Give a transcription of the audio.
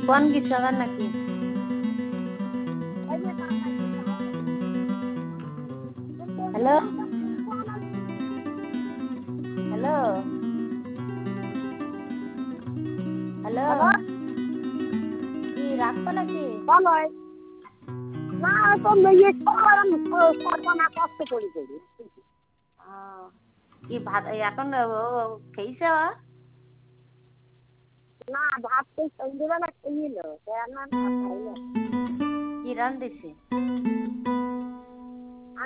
দোকান গেছ নাকি? হ্যালো হ্যালো হ্যালো, কি রাখবো নাকি? না তো মেয়ে করবো না, কষ্ট করি করি। কি ভাত এখন খেয়েছ? না ভাত তো সন্ধ্যেবেলা খেয়ে নিল, রান্না খাই না। কি রান দিছে?